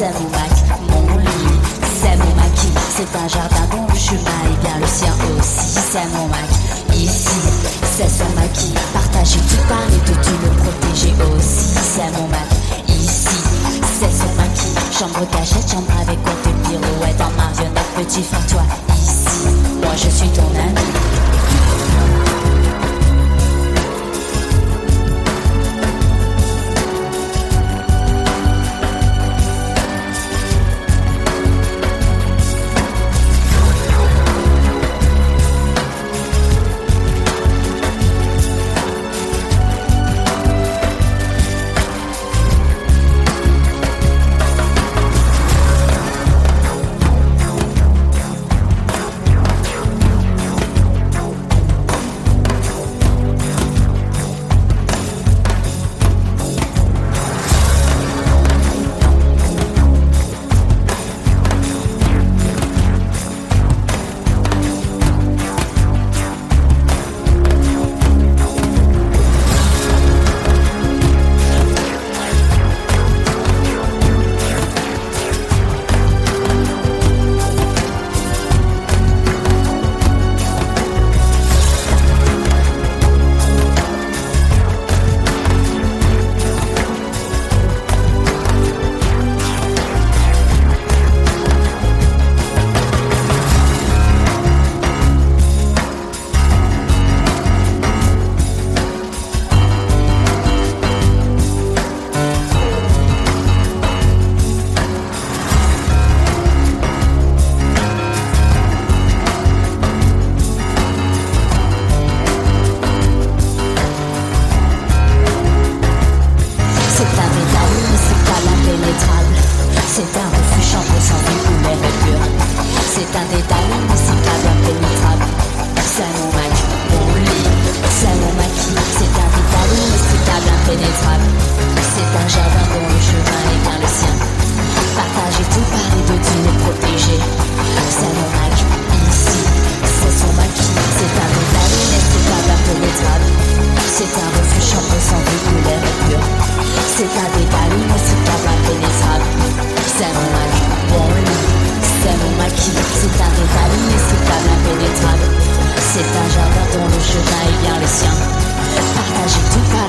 c'est mon Mac, mon lit, c'est mon maquis. C'est un jardin dont le chemin est bien le sien aussi, c'est mon Mac. Ici, c'est son maquis. Partager, tout parler de tout, le protéger aussi, c'est mon Mac. Ici, c'est son maquis. Chambre cachette, chambre avec côté pirouette en marionnette, petit frère, toi. Ici, moi je suis ton ami.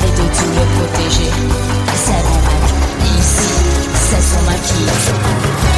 C'est son maquis.